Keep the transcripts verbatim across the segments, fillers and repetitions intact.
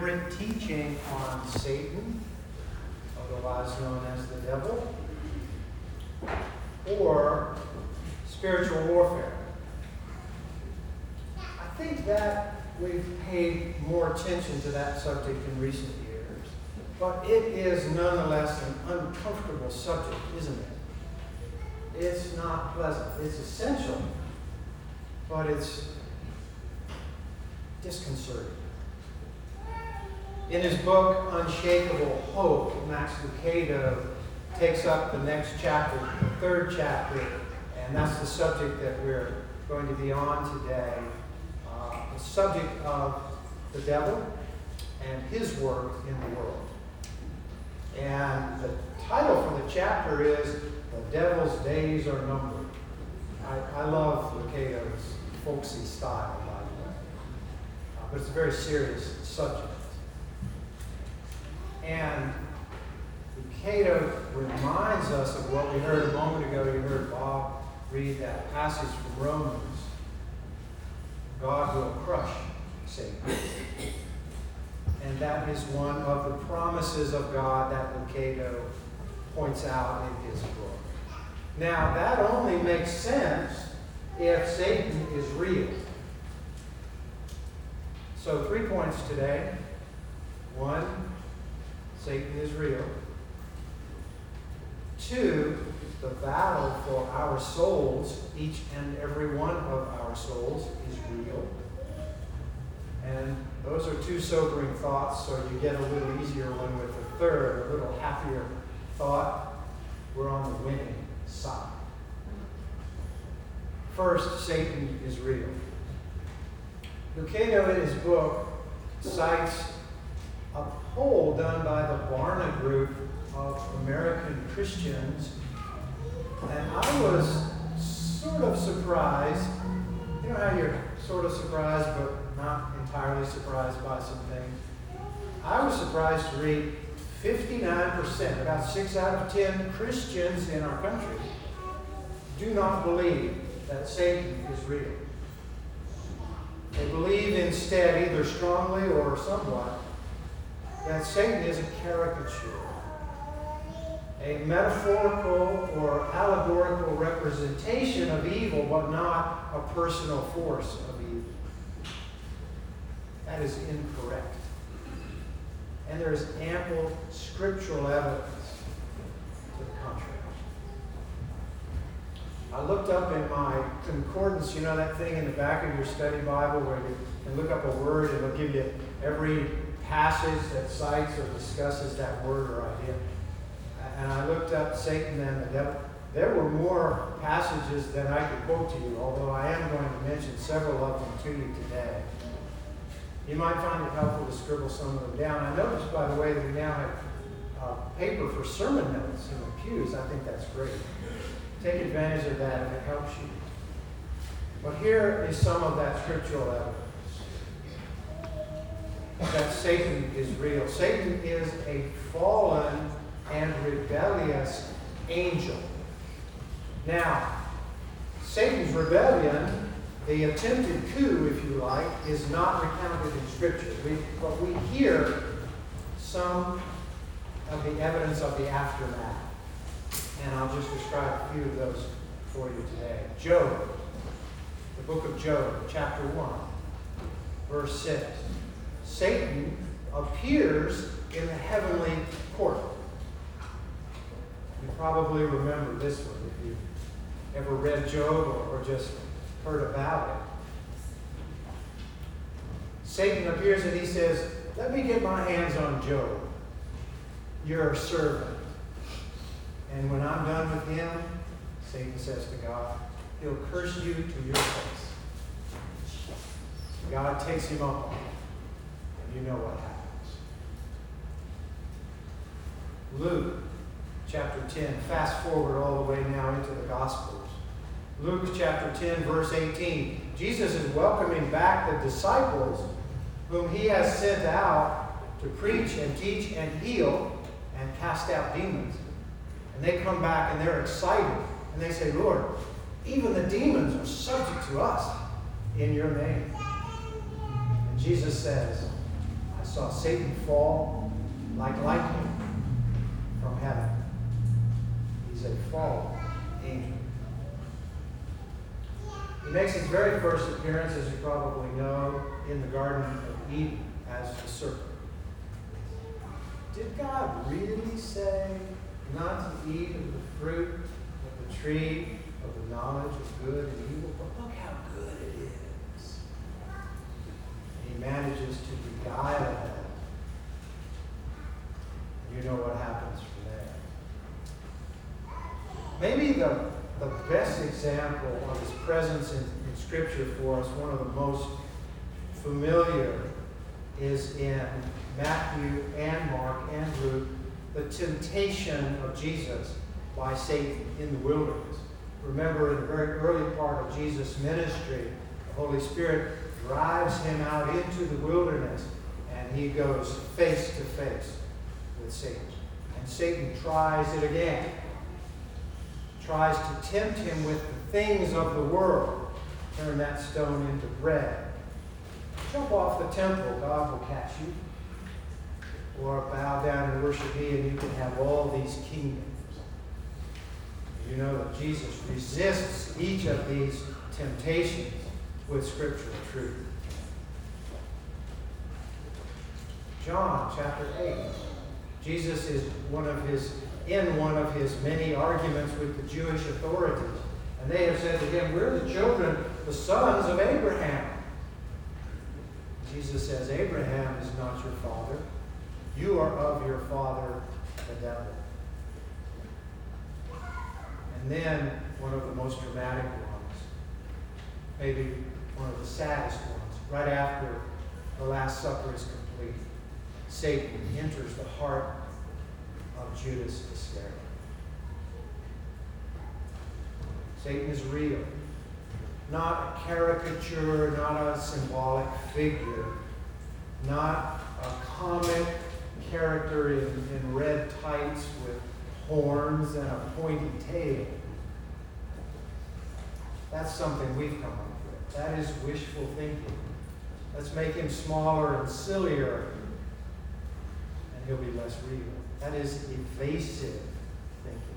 deliberate teaching on Satan, otherwise known as the devil, or spiritual warfare. I think that we've paid more attention to that subject in recent years, but it is nonetheless an uncomfortable subject, isn't it? It's not pleasant. It's essential, but it's disconcerting. In his book, Unshakable Hope, Max Lucado takes up the next chapter, the third chapter, and that's the subject that we're going to be on today. Uh, the subject of the devil and his work in the world. And the title for the chapter is The Devil's Days Are Numbered. I, I love Lucado's folksy style, by the way. Uh, but it's a very serious subject. And Lucado reminds us of what we heard a moment ago. You heard Bob read that passage from Romans. God will crush Satan. And that is one of the promises of God that Lucado points out in his book. Now, that only makes sense if Satan is real. So, three points today. One, Satan is real. Two, the battle for our souls, each and every one of our souls, is real. And those are two sobering thoughts, so you get a little easier one with the third, a little happier thought. We're on the winning side. First, Satan is real. Lucado in his book cites a poll done by the Barna Group of American Christians, and I was sort of surprised. You know how you're sort of surprised but not entirely surprised by some things? I was surprised to read fifty-nine percent, about six out of ten Christians in our country, do not believe that Satan is real. They believe instead, either strongly or somewhat, that Satan is a caricature, a metaphorical or allegorical representation of evil, but not a personal force of evil. That is incorrect. And there is ample scriptural evidence to the contrary. I looked up in my concordance, you know that thing in the back of your study Bible where you can look up a word and it'll give you every passage that cites or discusses that word or idea. And I looked up Satan and the devil. There were more passages than I could quote to you, although I am going to mention several of them to you today. You might find it helpful to scribble some of them down. I noticed, by the way, that we now have uh, paper for sermon notes in the pews. I think that's great. Take advantage of that if it helps you. But here is some of that scriptural evidence that Satan is real. Satan is a fallen and rebellious angel. Now, Satan's rebellion, the attempted coup, if you like, is not recounted in Scripture. We, but we hear some of the evidence of the aftermath. And I'll just describe a few of those for you today. Job, the book of Job, chapter one, verse six. Satan appears in the heavenly court. You probably remember this one if you've ever read Job or, or just heard about it. Satan appears and he says, "Let me get my hands on Job, your servant. And when I'm done with him," Satan says to God, "he'll curse you to your face." God takes him up on it. And you know what happens. Luke chapter ten. Fast forward all the way now into the Gospels. Luke chapter ten, verse eighteen. Jesus is welcoming back the disciples whom he has sent out to preach and teach and heal and cast out demons. And they come back and they're excited. And they say, "Lord, even the demons are subject to us in your name." And Jesus says, "I saw Satan fall like lightning from heaven. He's a fallen angel. He makes his very first appearance, as you probably know, in the Garden of Eden as the serpent. Did God really say not to eat of the fruit of the tree of the knowledge of good and evil? But look how good it is. And he manages to beguile them. You know what happens from there. Maybe the, the best example of his presence in, in Scripture for us, one of the most familiar, is in Matthew and Mark and Luke, the temptation of Jesus by Satan in the wilderness. Remember, in the very early part of Jesus' ministry, the Holy Spirit drives him out into the wilderness, and he goes face to face with Satan. And Satan tries it again. Tries to tempt him with the things of the world. Turn that stone into bread. Jump off the temple, God will catch you. Or bow down and worship me, and you can have all these kingdoms. You know that Jesus resists each of these temptations with scriptural truth. John chapter eight. Jesus is one of his in one of his many arguments with the Jewish authorities. And they have said to him, "We're the children, the sons of Abraham." Jesus says, "Abraham is not your father. You are of your father, the devil." And then one of the most dramatic ones, maybe one of the saddest ones, right after the Last Supper is complete, Satan enters the heart of Judas Iscariot. Satan is real. Not a caricature, not a symbolic figure, not a comic character in, in red tights with horns and a pointy tail. That's something we've come up with. That is wishful thinking. Let's make him smaller and sillier, and he'll be less real. That is evasive thinking.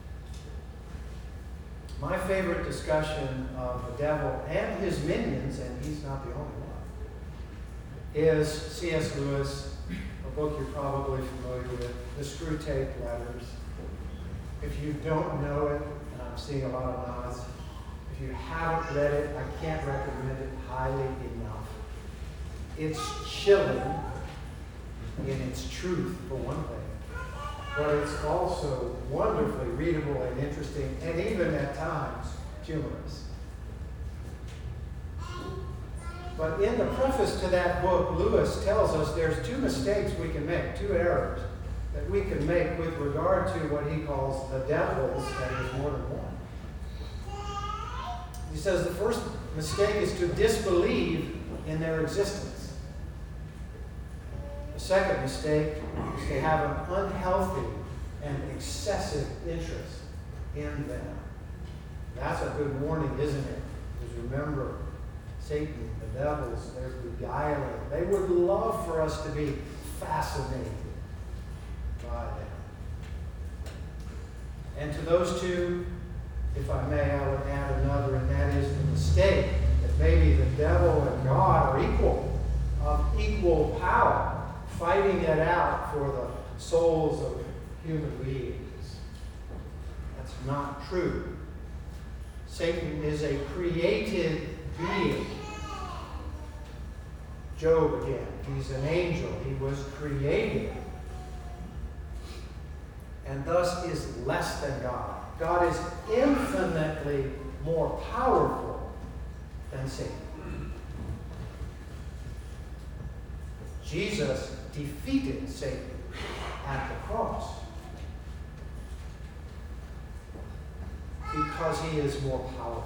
My favorite discussion of the devil and his minions, and he's not the only one, is C S Lewis, a book you're probably familiar with, The Screwtape Letters. If you don't know it, and I'm seeing a lot of nods, if you haven't read it, I can't recommend it highly enough. It's chilling in its truth, for one thing. But it's also wonderfully readable and interesting, and even at times humorous. But in the preface to that book, Lewis tells us there's two mistakes we can make, two errors that we can make with regard to what he calls the devils, that is more than one. He says the first mistake is to disbelieve in their existence. The second mistake is to have an unhealthy and excessive interest in them. That's a good warning, isn't it? Because remember, Satan, the devils, they're beguiling. They would love for us to be fascinated by them. And to those two, if I may, I would add another, and that is the mistake that maybe the devil and God are equal, of equal power, fighting it out for the souls of human beings. That's not true. Satan is a created being. Job again, he's an angel. He was created. And thus is less than God. God is infinitely more powerful than Satan. Jesus defeated Satan at the cross because he is more powerful.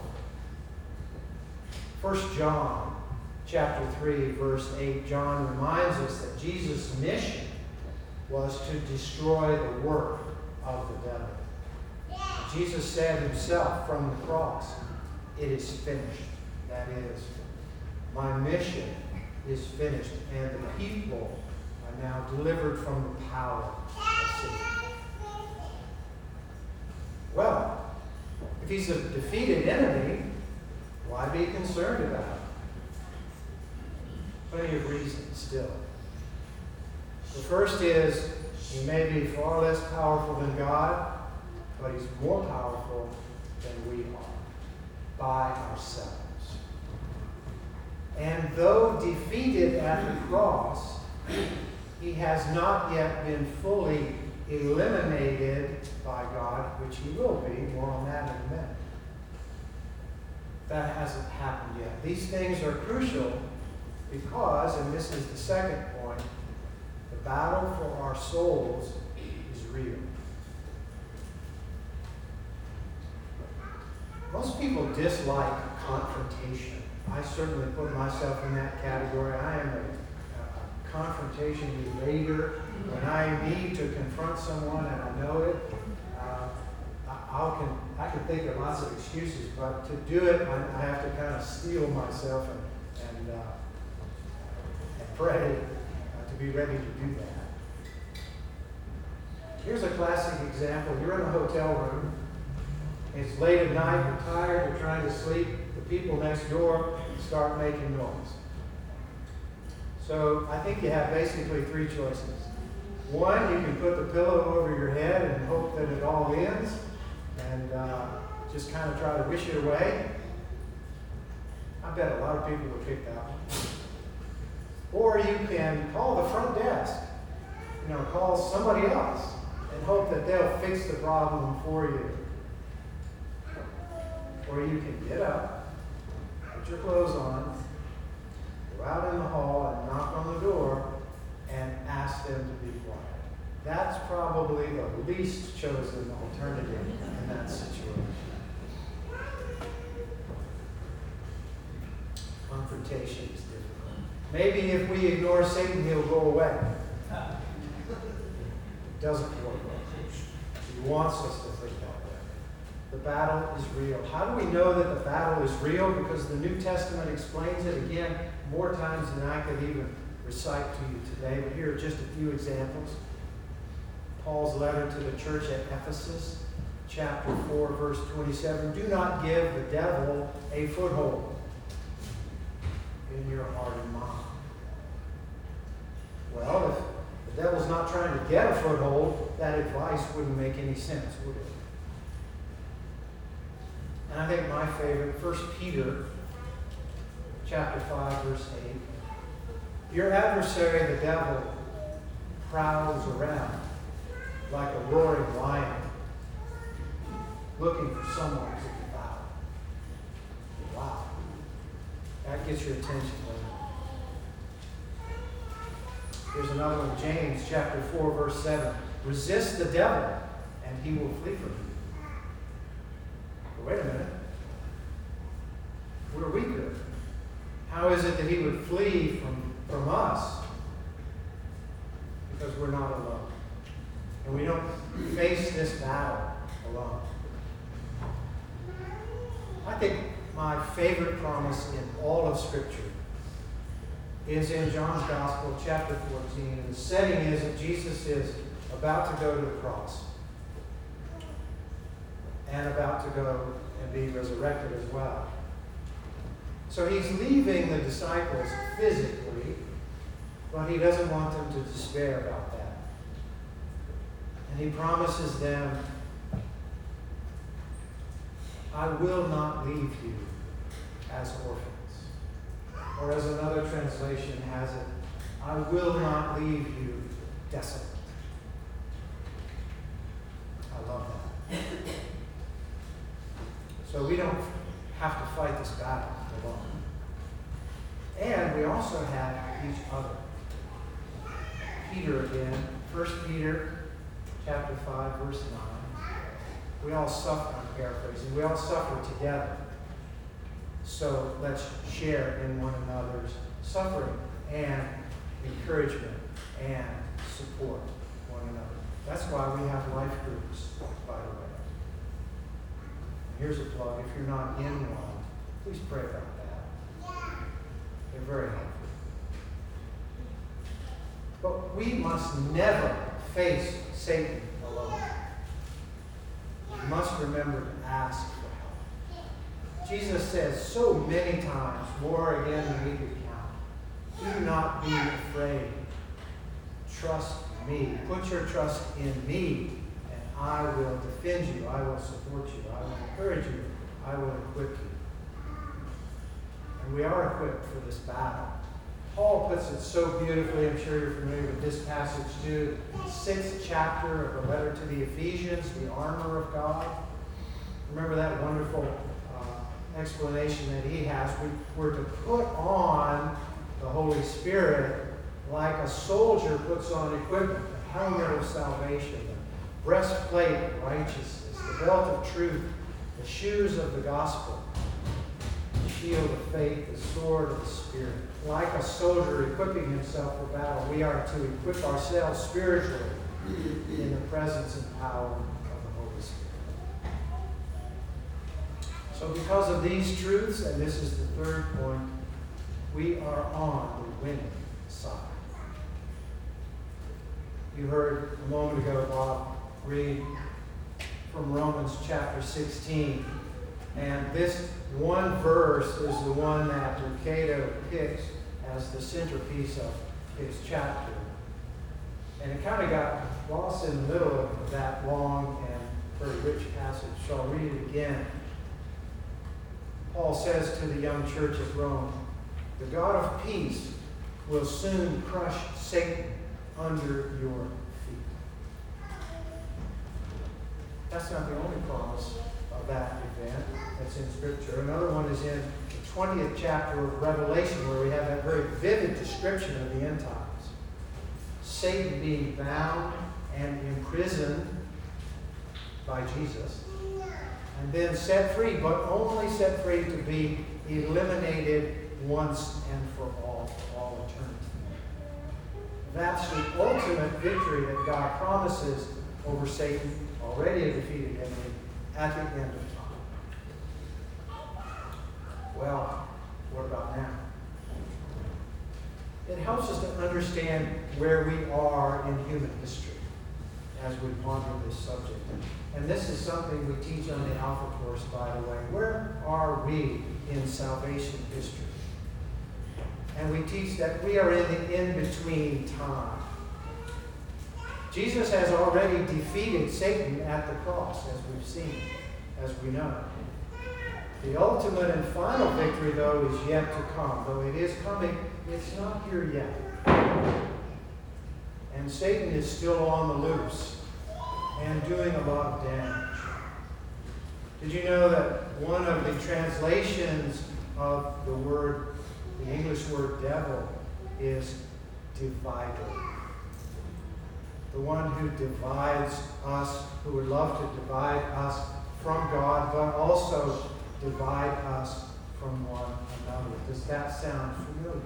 First John chapter three, verse eight, John reminds us that Jesus' mission was to destroy the work of the devil. Jesus said himself from the cross, "It is finished." That is, my mission is finished. And the people and now delivered from the power of Satan. Well, if he's a defeated enemy, why be concerned about it? Plenty of reasons still. The first is, he may be far less powerful than God, but he's more powerful than we are by ourselves. And though defeated at the cross, he has not yet been fully eliminated by God, which he will be. More on that in a minute. That hasn't happened yet. These things are crucial because, and this is the second point, the battle for our souls is real. Most people dislike confrontation. I certainly put myself in that category. I am a, a confrontation evader. When I need to confront someone and I know it, uh, I, I'll can, I can think of lots of excuses, but to do it, I, I have to kind of steel myself and, and, uh, and pray uh, to be ready to do that. Here's a classic example. You're in a hotel room. It's late at night, you're tired, you're trying to sleep. The people next door start making noise. So I think you have basically three choices. One, you can put the pillow over your head and hope that it all ends and uh, just kind of try to wish it away. I bet a lot of people would pick that one. Or you can call the front desk, you know, call somebody else and hope that they'll fix the problem for you. Or you can get up, put your clothes on, go out in the hall and knock on the door and ask them to be quiet. That's probably the least chosen alternative in that situation. Confrontation is difficult. Maybe if we ignore Satan, he'll go away. It doesn't work. He wants us to think that way. The battle is real. How do we know that the battle is real? Because the New Testament explains it again more times than I could even recite to you today. But here are just a few examples. Paul's letter to the church at Ephesus, chapter four, verse twenty-seven. Do not give the devil a foothold in your heart and mind. Well, if the devil's not trying to get a foothold, that advice wouldn't make any sense, would it? And I think my favorite, First Peter chapter five, verse eight. Your adversary, the devil, prowls around like a roaring lion, looking for someone to devour. Wow. That gets your attention, doesn't it? Here's another one, James chapter four, verse seven. Resist the devil, and he will flee from you. But wait a minute. We're weaker. How is it that he would flee from, from us? Because we're not alone. And we don't face this battle alone. I think my favorite promise in all of Scripture is in John's Gospel, chapter fourteen. And the setting is that Jesus is about to go to the cross and about to go and be resurrected as well. So he's leaving the disciples physically, but he doesn't want them to despair about that. And he promises them, I will not leave you as orphans. Or as another translation has it, I will not leave you desolate. I love that. So we don't have to fight this battle alone. And we also have each other. Peter again, First Peter chapter five, verse nine. We all suffer, I'm paraphrasing, we all suffer together. So let's share in one another's suffering and encouragement and support one another. That's why we have life groups, by the way. Here's a plug. If you're not in one, please pray about that. They're very helpful. But But we must never face Satan alone. We must remember to ask for help. Jesus says so many times, more again than we could count, do not be afraid. Trust me. Put your trust in me, and I will defend you. I will support you. I will encourage you. I will equip you. And we are equipped for this battle. Paul puts it so beautifully. I'm sure you're familiar with this passage too. The sixth chapter of the letter to the Ephesians, the armor of God. Remember that wonderful uh, explanation that he has. We, we're to put on the Holy Spirit like a soldier puts on equipment, the helmet of salvation, the breastplate of righteousness, the belt of truth, the shoes of the gospel, the shield of faith, the sword of the Spirit. Like a soldier equipping himself for battle, we are to equip ourselves spiritually in the presence and power of the Holy Spirit. So because of these truths, and this is the third point, we are on the winning side. You heard a moment ago Bob read from Romans chapter sixteen. And this one verse is the one that Lucado picks as the centerpiece of his chapter. And it kind of got lost in the middle of that long and very rich passage. So I'll read it again. Paul says to the young church at Rome, the God of peace will soon crush Satan under your feet. That's not the only promise of that event that's in Scripture. Another one is in the twentieth chapter of Revelation, where we have that very vivid description of the end times. Satan being bound and imprisoned by Jesus, and then set free, but only set free to be eliminated once and for all, for all eternity. That's the ultimate victory that God promises over Satan, already a defeated enemy, at the end of time. Well, what about now? It helps us to understand where we are in human history as we ponder this subject. And this is something we teach on the Alpha course, by the way. Where are we in salvation history? And we teach that we are in the in-between time. Jesus has already defeated Satan at the cross, as we've seen, as we know. The ultimate and final victory, though, is yet to come. Though it is coming, it's not here yet. And Satan is still on the loose and doing a lot of damage. Did you know that one of the translations of the word, the English word devil, is divider? The one who divides us, who would love to divide us from God, but also divide us from one another. Does that sound familiar?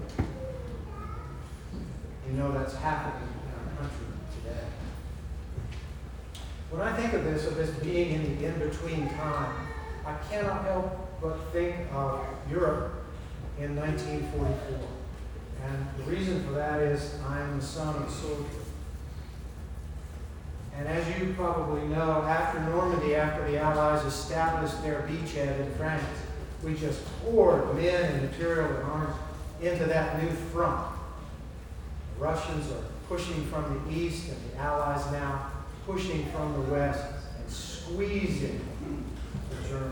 You know that's happening in our country today. When I think of this, of this being in the in-between time, I cannot help but think of Europe in nineteen forty-four. And the reason for that is I am the son of a soldier. And as you probably know, after Normandy, after the Allies established their beachhead in France, we just poured men and material and arms into that new front. The Russians are pushing from the east, and the Allies now pushing from the west and squeezing the Germans.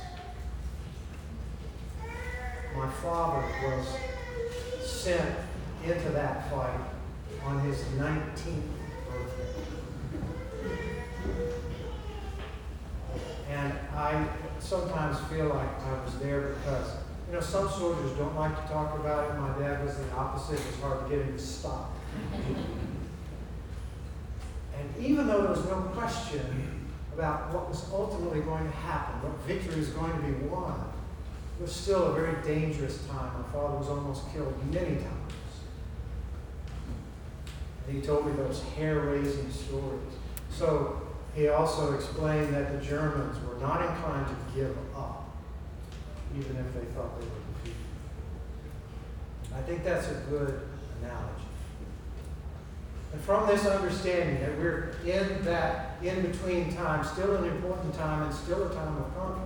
My father was sent into that fight on his nineteenth birthday. And I sometimes feel like I was there because, you know, some soldiers don't like to talk about it. My dad was the opposite. It was hard to get him to stop. And even though there was no question about what was ultimately going to happen, what victory was going to be won, it was still a very dangerous time. My father was almost killed many times. And he told me those hair-raising stories. So he also explained that the Germans were not inclined to give up, even if they thought they were defeated. I think that's a good analogy. And from this understanding that we're in that in-between time, still an important time and still a time of conflict,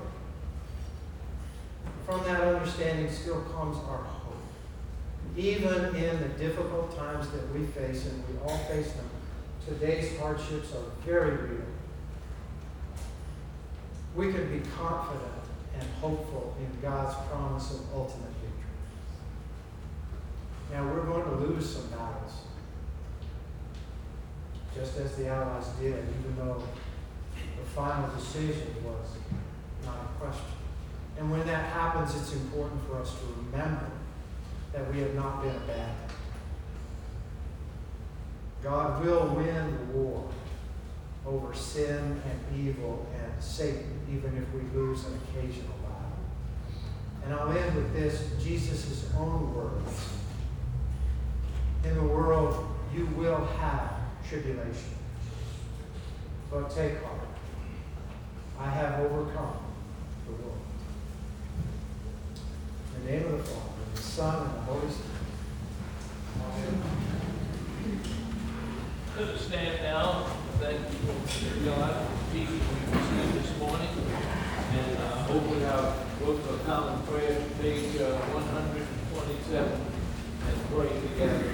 from that understanding still comes our hope. Even in the difficult times that we face, and we all face them, today's hardships are very real. We can be confident and hopeful in God's promise of ultimate victory. Now, we're going to lose some battles, just as the Allies did, even though the final decision was not in question. And when that happens, it's important for us to remember that we have not been abandoned. God will win the war over sin and evil and Satan, even if we lose an occasional battle. And I'll end with this, Jesus' own words. In the world, you will have tribulation. But take heart. I have overcome the world. In the name of the Father, and the Son, and the Holy Spirit. Amen. Let us stand now. Thank you, God, for the teaching we received this morning. And uh, open our book of common prayer to page uh, one hundred twenty-seven and pray together.